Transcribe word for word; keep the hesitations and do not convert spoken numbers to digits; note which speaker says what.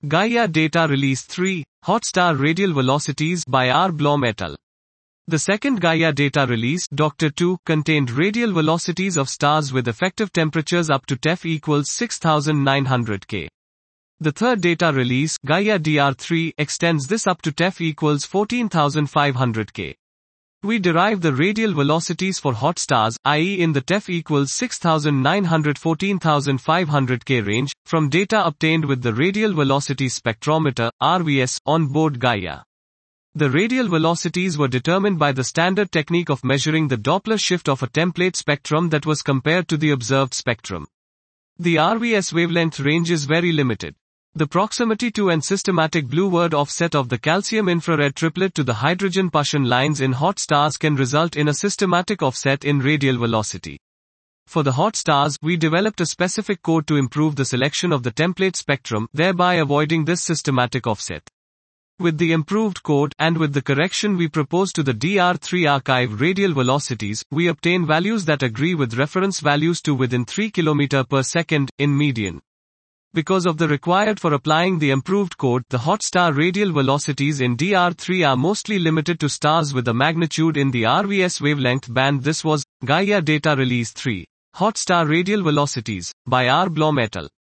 Speaker 1: Gaia Data Release three, Hot Star Radial Velocities by R. Blom et al. The second Gaia data release, Doctor two, contained radial velocities of stars with effective temperatures up to T E F equals six thousand nine hundred K. The third data release, Gaia D R three, extends this up to T E F equals fourteen thousand five hundred K. We derive the radial velocities for hot stars, that is in the T E F equals six thousand nine hundred to fourteen thousand five hundred K range, from data obtained with the Radial Velocity Spectrometer, R V S, on board Gaia. The radial velocities were determined by the standard technique of measuring the Doppler shift of a template spectrum that was compared to the observed spectrum. The R V S wavelength range is very limited. The proximity to and systematic blue-word offset of the calcium infrared triplet to the hydrogen Paschen lines in hot stars can result in a systematic offset in radial velocity. For the hot stars, we developed a specific code to improve the selection of the template spectrum, thereby avoiding this systematic offset. With the improved code, and with the correction we propose to the D R three archive radial velocities, we obtain values that agree with reference values to within three kilometers per second, in median. Because of the required for applying the improved code, the hot star radial velocities in D R three are mostly limited to stars with a magnitude in the R V S wavelength band. This was Gaia Data Release three, Hot Star Radial Velocities, by R. Blom et al.